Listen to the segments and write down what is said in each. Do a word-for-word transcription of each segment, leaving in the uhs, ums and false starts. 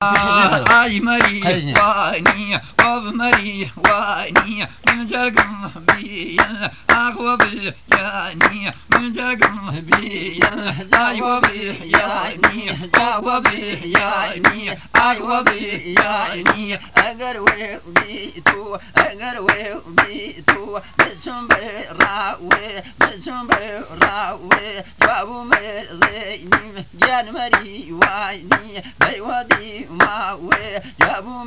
اي مري واني وبمري واني من جرقم بيا اغوى بالياني من جرقم بيا ايوه بياني اغوى بياني ايوه بياني اقروي بيتو اقروي بيتو بسم براوي بسم براوي جابو مرضيني جان مري واني بيودي ماوي جابو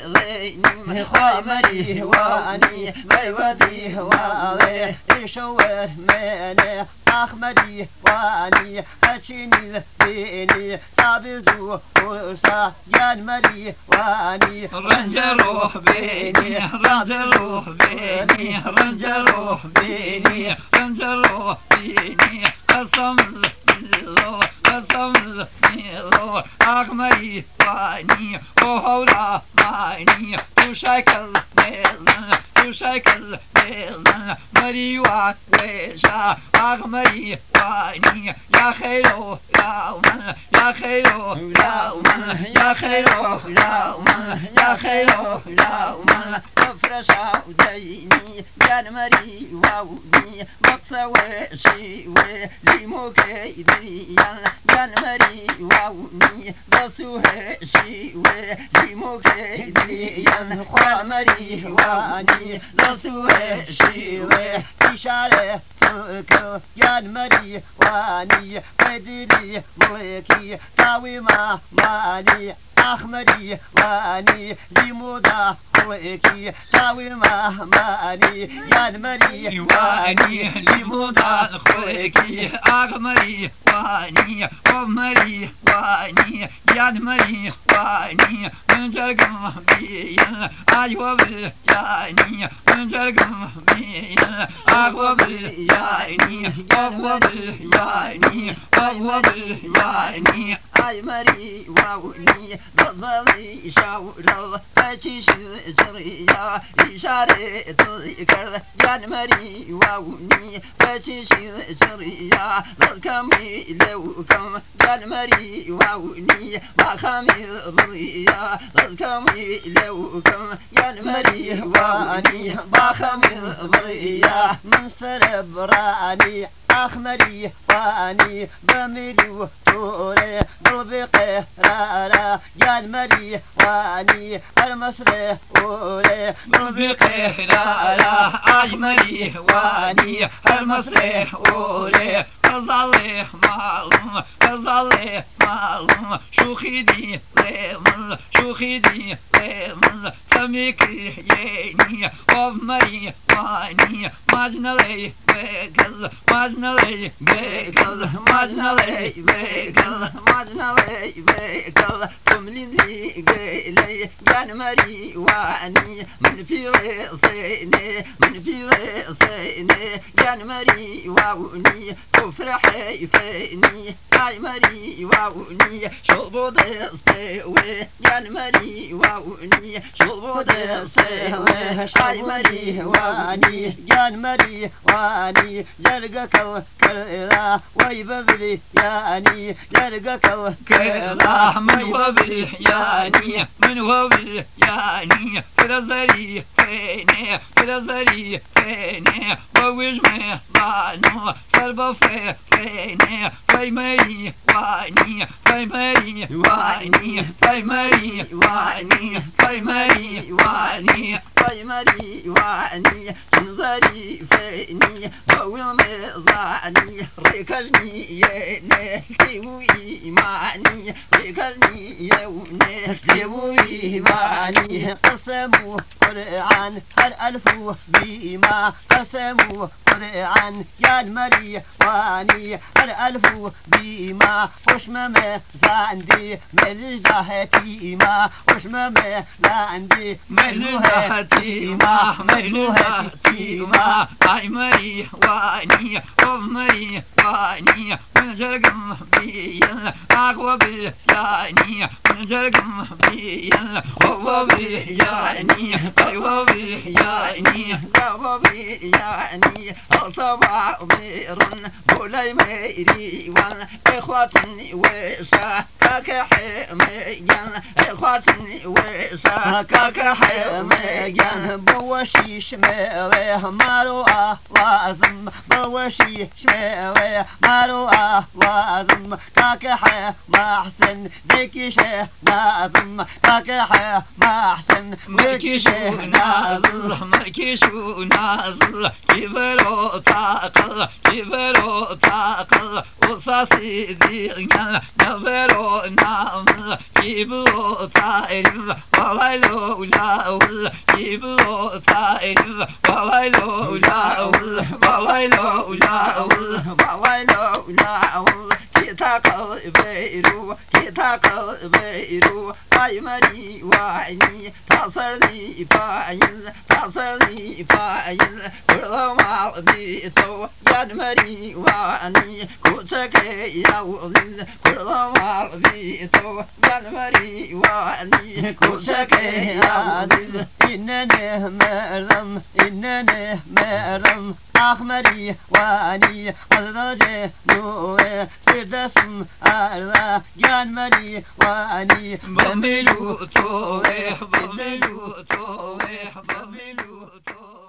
مرضيني خاي مري واني بيودي ماوي يشور مني احمدي واني هشيني بيني سابزو وسا جان مري واني رنجروح بيني رنجروح بيني رنجروح بيني رنجروح بيني قسم بالله قسم بالله أغمري واني وهولا ماني وشكل بيزن وشكل بيزن مري وويشا أغمري واني يا خيرو يا من يا خيرو يا من يا خيرو يا من يا خيرو يا من فرشا وديني جان مري واوني مقصوى شيوي ليموكي دريان جان مري واوني بصوه شيوي ليموكي دريان خوا مري واني بصوه شيوي إشارة كل جان مري واني بدري ملكي تاوي ما ماني أحمدي واني لمودا خويكي تاوي ما ماني يا المري واني لمودا خويكي أغمري واني ومري واني يا المري واني من جرقم بيا أيوة بياني من جرقم بيا أغوى بياني أغوى بياني أغوى بياني أي مري واوني بضلي شاورل فتش سريا إشارة تذكر جان مري واوني فتش سريا للكمي لو كم جان مري واوني ما خامي ضريا للكمي لو كم جان مري واوني ما خامي ضريا من سربراني أحمدي واني بملو توري قلبي قهرارا يا المري واني المصري أولي قلبي قهرارا أجمري واني المصري أولي كظلي معلوم كظلي معلوم شوخيدي ليمن شوخيدي ليمن تميكي ييني وبمري واني ماجنالي بيقل ماجنالي بيقل ماجنالي بيقل ماجنالي بيقل تمليني قيلي جان مري واني من في غيصيني من في غيصيني جان مري واوني تفرحي فيني اي مري واوني شربو دستوي جان مري واوني شربو دستوي اي مري واني جان مري واني يرقى كلا ويبذلي يعني يرقى كلا من وبل يعني من وبل يعني فرزري فيني فرزري فيني ووجمه بانو سربا فيني في مري واني في مري واني في مري واني في مري واني في مري واني سنزري فيني ووم ظاني ريكلني يني كيوي ماني ريكلني يوني كيوي ماني قسموا قرآن هل ألفوا بما قسموا قرآن يا المري واني هل ألفوا بما وش ما زاندي من جهتي ما وش ما زاندي من جهتي ما من جهتي ما أي مري واني ومري واني من جرقم بيا أغوى بياني من جرقم بيا هو بياني أيوة بياني هو بياني الصباح بيرن بولاي ميري وان إخواتني وشا كاك حميان خاصني ويسا كاك حميان بوشي شميوه مارو أوازم بوشي شميوه مارو أوازم كاك محسن بكي شه نازم كاك محسن ملكي شو نازل ملكي شو نازل كبرو تاقل كبرو تاقل وصاصي ديغن نبرو نامل كبرو تاقل وويلو لاول كبرو تاقل وويلو لاول وويلو لاول وويلو لاول كتاقل بيرو كتاقل بيرو أي مري وعيني تصر لي فايز تصر لي فايز كل ما بيتو يا مري وعني كوتك يا ولد كل ما بيتو يا مري وعني كوتك يا ولد إنني مرم إنني مرم أحمري واني أزرج نوه سردسم أرلا جان مري واني بملو توه بملو توه بملو توه